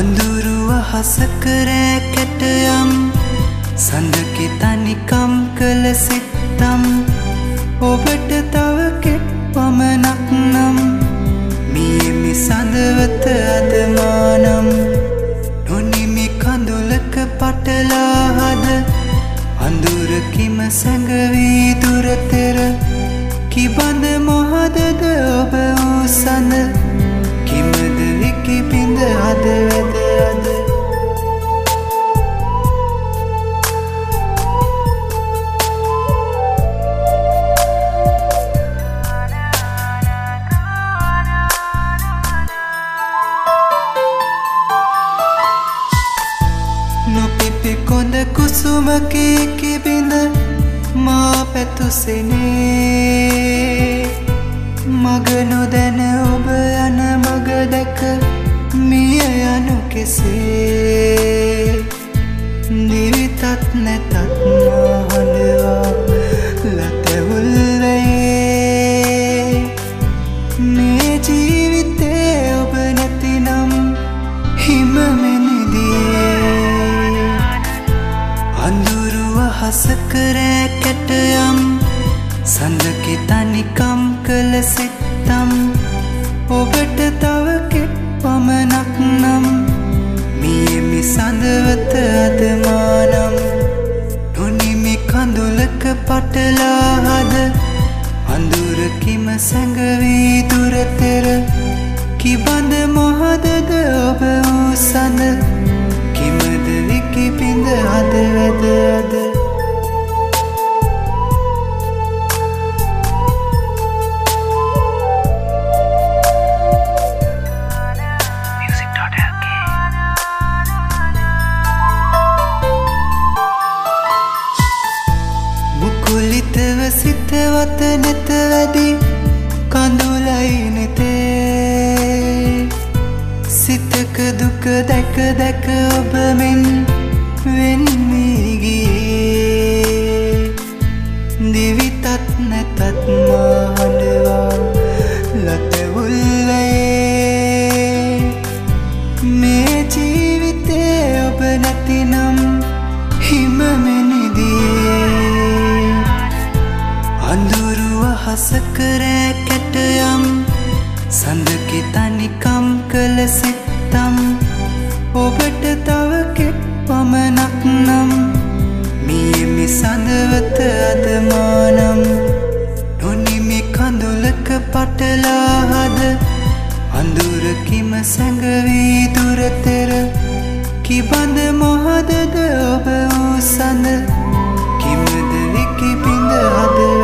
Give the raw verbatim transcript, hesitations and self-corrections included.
අඳුරු අහසක රැකැටයම් සඳකි තනිකම් කළ සිත්තම් ඔබට තව කෙත් පමණක් නම් මියමි සඳවත අදමානම් නොනිමි කඳුලක පටලා හද අඳුරකිම සැඟවී දුරතෙර කිබඳ මොහදද ඔබ වූ සඳ කිමද විකි පිඳ අද වැද අද නොපිපි කොඳ කුසුමකී කිබිඳ මා පැතුසෙනේ මග නොදැන ඔබ යන මග දැක මිය යනු කෙසේ දිවිතත් නැතත් මා හඬවා ලතැවුල්වයේ මේ ජීවිතේ ඔබ නැතිනම් හිමමෙනිදියේ අඳුරු අහසක රැකැටයම් සඳකි තනිකම් කළ සිත්තම් ඔබට තව කෙත් පමණක් නම් මියමි සඳවත අදමානම් නොනිමි කඳුලක පටලා හද අඳුරකිම සැඟවී දුරතෙර කිබඳ මොහදද ඔබ වූ සඳ කිමද විකි පිඳ අද වැද අද කුලිතව සිතවත නැත වැඩි කඳුලයි නෙතේ සිතක දුක දැක දැක ඔබ මෙන් වෙන් වී ගියේ දිවිතත් නැතත් මා හඬවා ලතැවුල්වයේ මේ ජීවිතේ ඔබ නැතිනම් හිමමෙනිදියේ අඳුරු අහසක රැකැටයම් සඳකි තනිකම් කළ සිත්තම් ඔබට තව කෙත් පමණක් නම් මියමි සඳවත අදමානම් නොනිමි කඳුලක පටලා හද අඳුරකිම සැඟවී දුරතෙර කිබඳ මොහදද ඔබ වූ සඳ කිමද විකි පිඳ අද